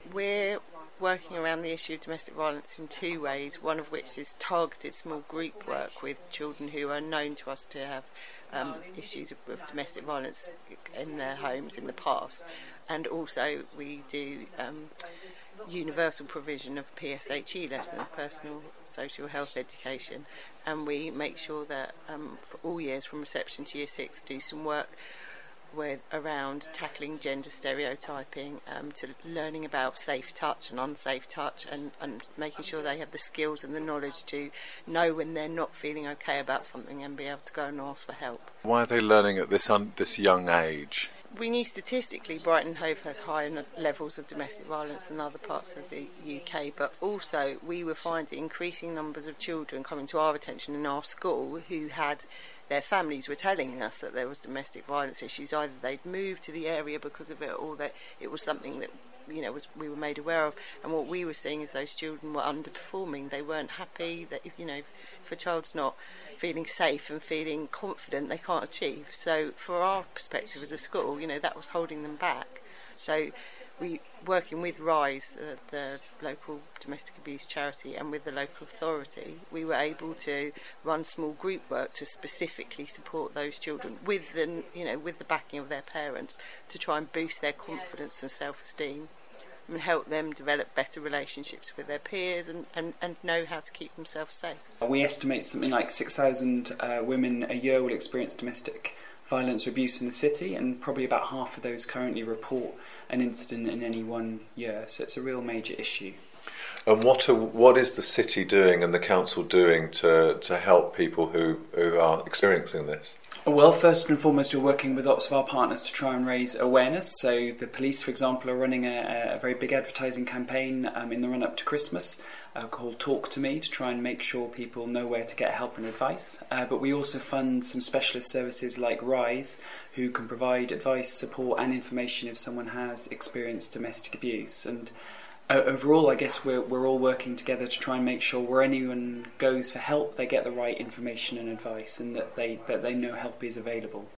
we're working around the issue of domestic violence in two ways, one of which is targeted small group work with children who are known to us to have issues of domestic violence in their homes in the past, and also we do universal provision of PSHE lessons, personal social health education, and we make sure that for all years from reception to year 6 do some work around tackling gender stereotyping, to learning about safe touch and unsafe touch, and making sure they have the skills and the knowledge to know when they're not feeling okay about something and be able to go and ask for help. Why are they learning at this young age? We knew statistically Brighton and Hove has higher levels of domestic violence than other parts of the UK, but also we were finding increasing numbers of children coming to our attention in our school who had their families were telling us that there was domestic violence issues. Either they'd moved to the area because of it, or that it was something that we were made aware of. And what we were seeing is those children were underperforming. They weren't happy. That if a child's not feeling safe and feeling confident, they can't achieve. So, for our perspective as a school, that was holding them back. So, we working with RISE, the local domestic abuse charity, and with the local authority, we were able to run small group work to specifically support those children with the backing of their parents, to try and boost their confidence and self-esteem and help them develop better relationships with their peers and know how to keep themselves safe. We estimate something like 6,000 women a year will experience domestic violence or abuse in the city, and probably about half of those currently report an incident in any 1 year, so it's a real major issue. And what is the city doing and the council doing to help people who are experiencing this? Well, first and foremost, we're working with lots of our partners to try and raise awareness. So the police, for example, are running a very big advertising campaign in the run-up to Christmas called Talk to Me, to try and make sure people know where to get help and advice. But we also fund some specialist services like RISE, who can provide advice, support and information if someone has experienced domestic abuse. And overall, I guess we're all working together to try and make sure where anyone goes for help, they get the right information and advice, and that they know help is available.